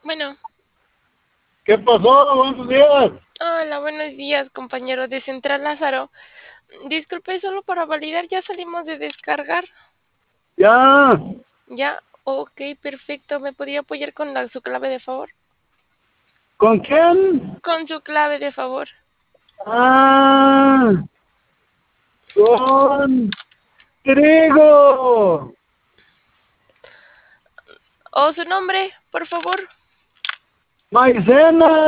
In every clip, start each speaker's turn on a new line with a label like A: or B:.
A: Bueno,
B: ¿Qué pasó? Buenos días.
A: hola, buenos días, compañero de Central Lázaro. Disculpe, solo para validar, ya salimos de descargar.
B: Ya.
A: Ya, ok, perfecto. ¿Me podría apoyar con su clave de favor?
B: ¿Con quién?
A: Con su clave de favor.
B: Ah, con trigo.
A: ¿O su nombre, por favor?
B: Maicena.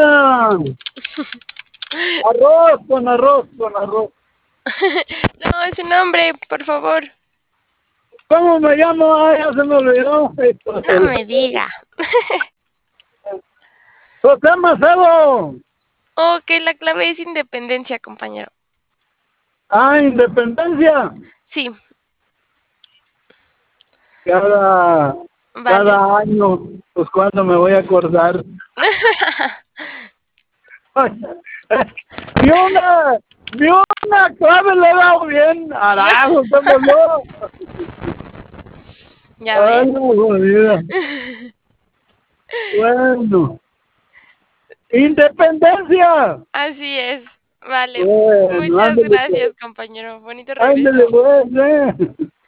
B: Arroz, con arroz, con arroz.
A: No, su nombre, por favor.
B: ¿Cómo me llamo? Ah, ya se me olvidó.
A: No me diga.
B: José Macedo.
A: Ok, la clave es independencia, compañero.
B: Ah, Independencia.
A: Sí,
B: Cada,
A: vale.
B: cada año, pues cuando me voy a acordar. Ni una, ni una clave le he dado bien. Arajo, estamos yo.
A: ¿Ya
B: Ay,
A: ves?
B: no, jodida. Bueno. Independencia.
A: Así es. Vale.
B: Bueno,
A: Muchas
B: ándale pues.
A: gracias, compañero. Bonito
B: Ándale
A: regreso.
B: pues.